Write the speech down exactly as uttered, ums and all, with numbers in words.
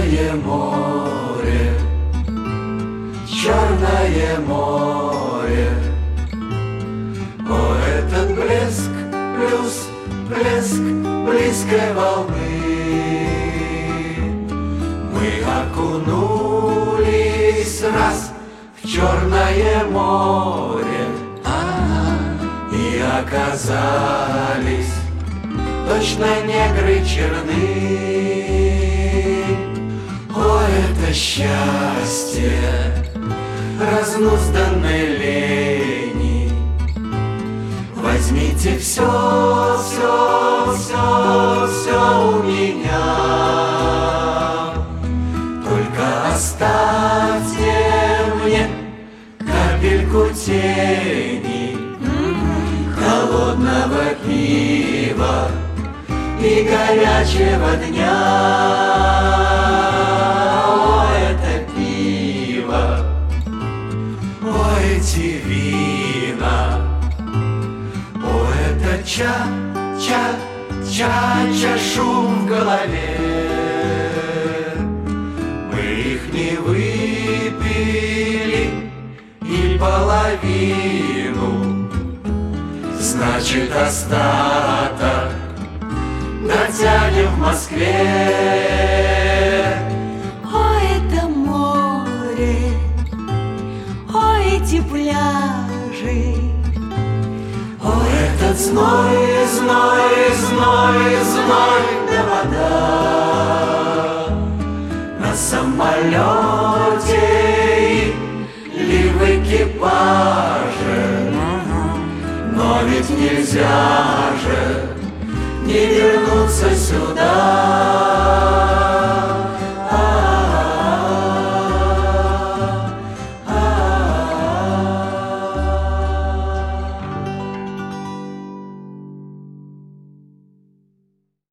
Черное море, Черное море. О, этот блеск плюс блеск близкой волны. Мы окунулись раз в Черное море и оказались точно негры черны. О, это счастье разнузданной лени. Возьмите все, все, все, все у меня. Только оставьте мне капельку тени, холодного пива и горячего дня. О, это пиво, о, эти вина, о, это ча-ча-ча-ча шум в голове. Мы их не выпили и половину, значит, остаток натянем в Москве. О, это море, о, эти пляжи, о, этот зной, зной, зной, зной, да вода на самолете или в экипаже. Но ведь нельзя же не вернуться сюда.